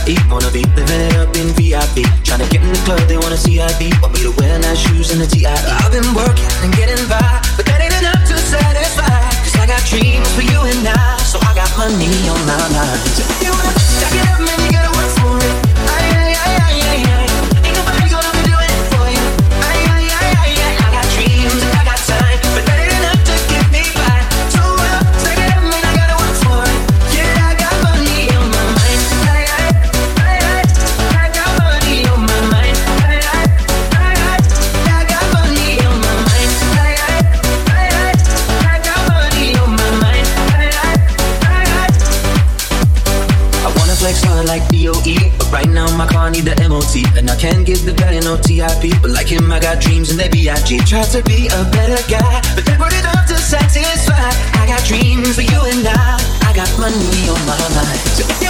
I wanna be living it up in VIP. Tryna get in the club, they wanna see I be. Want me to wear nice shoes and a T.I. I've been working and getting by, but that ain't enough to satisfy. Cause I got dreams for you and I, so I got money on my mind. So if you wanna stack it up, man, you gotta work for it. Ain't nobody gonna be doing it for you. I got dreams and I got time, but that ain't enough to get me by. So stack it up, man, I gotta work for it. Yeah, I got money on my mind. I got money on my mind. I got money on my mind. I got money on my mind. I wanna flex hard like DOE, but right now my car need the MOT, and I can't give the guy no TIP. But like him, I got dreams and they B.I.G. Try to be a better guy, but they put it up to satisfy. I got dreams for you and I got money on my mind. So if you